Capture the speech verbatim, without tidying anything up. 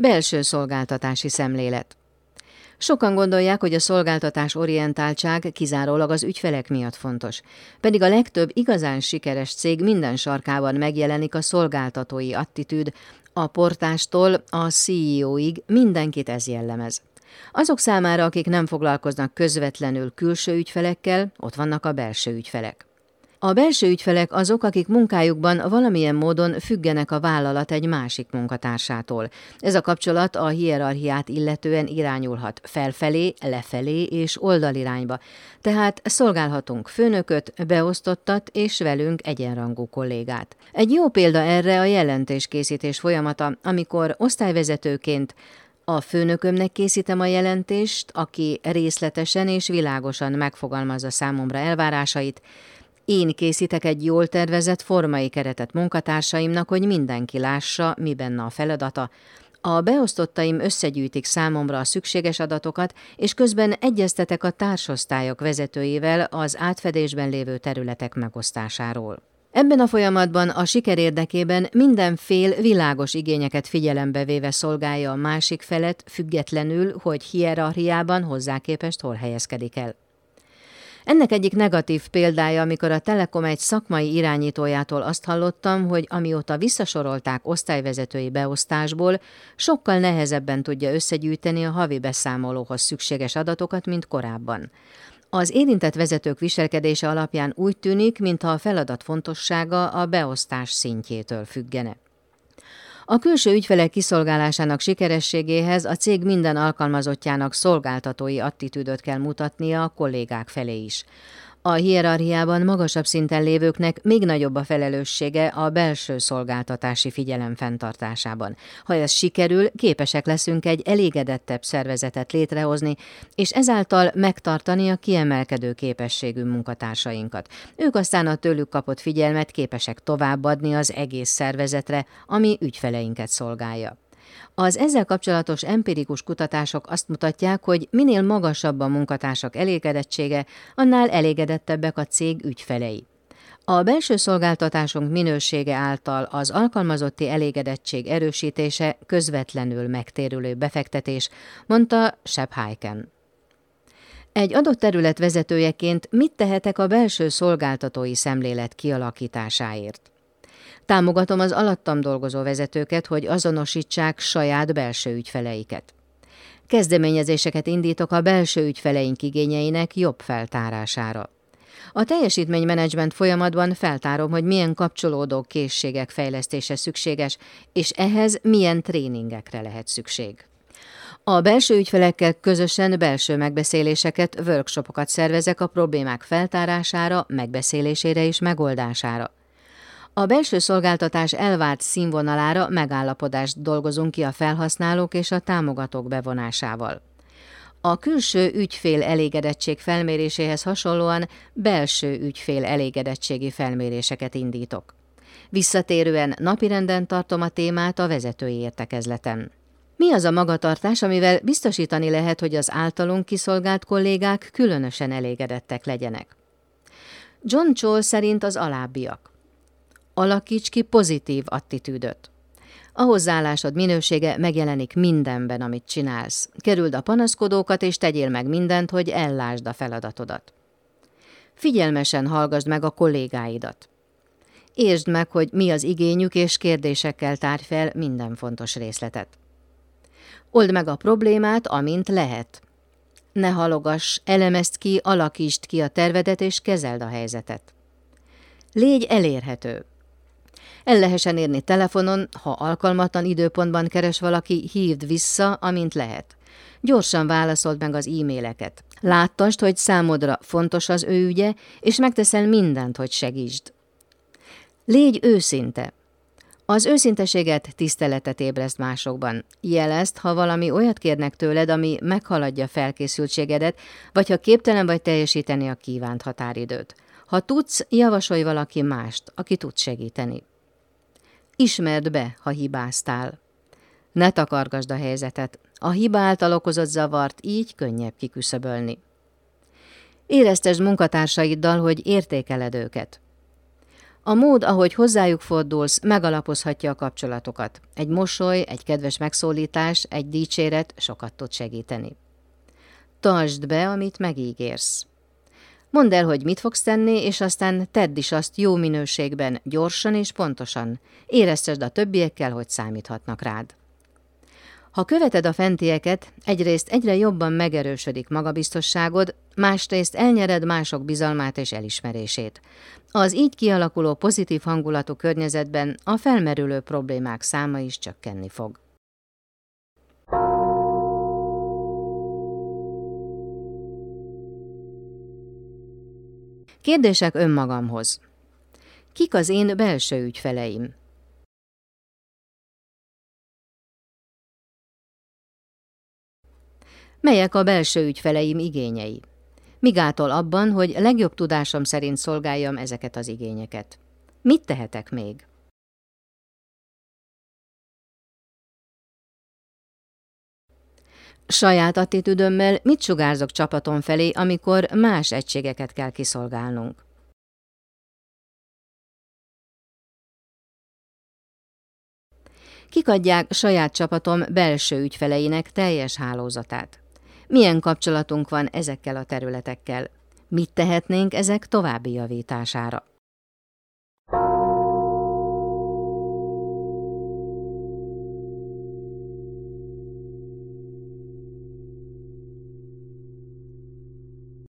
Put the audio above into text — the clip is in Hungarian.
Belső szolgáltatási szemlélet. Sokan gondolják, hogy a szolgáltatás orientáltság kizárólag az ügyfelek miatt fontos, pedig a legtöbb igazán sikeres cég minden sarkában megjelenik a szolgáltatói attitűd, a portástól a cé e ó-ig mindenkit ez jellemez. Azok számára, akik nem foglalkoznak közvetlenül külső ügyfelekkel, ott vannak a belső ügyfelek. A belső ügyfelek azok, akik munkájukban valamilyen módon függenek a vállalat egy másik munkatársától. Ez a kapcsolat a hierarchiát illetően irányulhat felfelé, lefelé és oldalirányba, tehát szolgálhatunk főnököt, beosztottat és velünk egyenrangú kollégát. Egy jó példa erre a jelentéskészítés folyamata, amikor osztályvezetőként a főnökömnek készítem a jelentést, aki részletesen és világosan megfogalmazza számomra elvárásait. Én készítek egy jól tervezett formai keretet munkatársaimnak, hogy mindenki lássa, mi benne a feladata. A beosztottaim összegyűjtik számomra a szükséges adatokat, és közben egyeztetek a társosztályok vezetőivel az átfedésben lévő területek megosztásáról. Ebben a folyamatban a siker érdekében minden fél világos igényeket figyelembe véve szolgálja a másik felet, függetlenül, hogy hierarchiában hozzá képest hol helyezkedik el. Ennek egyik negatív példája, amikor a Telekom egy szakmai irányítójától azt hallottam, hogy amióta visszasorolták osztályvezetői beosztásból, sokkal nehezebben tudja összegyűjteni a havi beszámolóhoz szükséges adatokat, mint korábban. Az érintett vezetők viselkedése alapján úgy tűnik, mintha a feladat fontossága a beosztás szintjétől függene. A külső ügyfelek kiszolgálásának sikerességéhez a cég minden alkalmazottjának szolgáltatói attitűdöt kell mutatnia a kollégák felé is. A hierarchiában magasabb szinten lévőknek még nagyobb a felelőssége a belső szolgáltatási figyelem fenntartásában. Ha ez sikerül, képesek leszünk egy elégedettebb szervezetet létrehozni, és ezáltal megtartani a kiemelkedő képességű munkatársainkat. Ők aztán a tőlük kapott figyelmet képesek továbbadni az egész szervezetre, ami ügyfeleinket szolgálja. Az ezzel kapcsolatos empirikus kutatások azt mutatják, hogy minél magasabb a munkatársak elégedettsége, annál elégedettebbek a cég ügyfelei. A belső szolgáltatásunk minősége által az alkalmazotti elégedettség erősítése közvetlenül megtérülő befektetés, mondta Shep Hyken. Egy adott terület vezetőjeként mit tehetek a belső szolgáltatói szemlélet kialakításáért? Támogatom az alattam dolgozó vezetőket, hogy azonosítsák saját belső ügyfeleiket. Kezdeményezéseket indítok a belső ügyfeleink igényeinek jobb feltárására. A teljesítménymenedzsment folyamatban feltárom, hogy milyen kapcsolódó készségek fejlesztése szükséges, és ehhez milyen tréningekre lehet szükség. A belső ügyfelekkel közösen belső megbeszéléseket, workshopokat szervezek a problémák feltárására, megbeszélésére és megoldására. A belső szolgáltatás elvárt színvonalára megállapodást dolgozunk ki a felhasználók és a támogatók bevonásával. A külső ügyfél elégedettség felméréséhez hasonlóan belső ügyfél elégedettségi felméréseket indítok. Visszatérően napirenden tartom a témát a vezetői értekezleten. Mi az a magatartás, amivel biztosítani lehet, hogy az általunk kiszolgált kollégák különösen elégedettek legyenek? John Chol szerint az alábbiak. Alakíts ki pozitív attitűdöt. A hozzáállásod minősége megjelenik mindenben, amit csinálsz. Kerüld a panaszkodókat, és tegyél meg mindent, hogy ellásd a feladatodat. Figyelmesen hallgasd meg a kollégáidat. Értsd meg, hogy mi az igényük, és kérdésekkel tárj fel minden fontos részletet. Old meg a problémát, amint lehet. Ne halogass, elemezd ki, alakítsd ki a tervedet, és kezeld a helyzetet. Légy elérhető. El lehessen érni telefonon, ha alkalmatlan időpontban keres valaki, hívd vissza, amint lehet. Gyorsan válaszold meg az e-maileket. Láttasd, hogy számodra fontos az ő ügye, és megteszel mindent, hogy segítsd. Légy őszinte. Az őszinteséget, tiszteletet ébreszt másokban. Jelezd, ha valami olyat kérnek tőled, ami meghaladja felkészültségedet, vagy ha képtelen vagy teljesíteni a kívánt határidőt. Ha tudsz, javasolj valaki mást, aki tud segíteni. Ismerd be, ha hibáztál. Ne takargasd a helyzetet. A hiba által okozott zavart így könnyebb kiküszöbölni. Éreztesd munkatársaiddal, hogy értékeled őket. A mód, ahogy hozzájuk fordulsz, megalapozhatja a kapcsolatokat. Egy mosoly, egy kedves megszólítás, egy dicséret sokat tud segíteni. Tartsd be, amit megígérsz. Mondd el, hogy mit fogsz tenni, és aztán tedd is azt jó minőségben, gyorsan és pontosan. Éreztesd a többiekkel, hogy számíthatnak rád. Ha követed a fentieket, egyrészt egyre jobban megerősödik magabiztosságod, másrészt elnyered mások bizalmát és elismerését. Az így kialakuló pozitív hangulatú környezetben a felmerülő problémák száma is csökkenni fog. Kérdések önmagamhoz. Kik az én belső ügyfeleim? Melyek a belső ügyfeleim igényei? Mi gátol abban, hogy legjobb tudásom szerint szolgáljam ezeket az igényeket? Mit tehetek még? Saját attitűdömmel mit sugárzok csapatom felé, amikor más egységeket kell kiszolgálnunk? Kik adják saját csapatom belső ügyfeleinek teljes hálózatát? Milyen kapcsolatunk van ezekkel a területekkel? Mit tehetnénk ezek további javítására?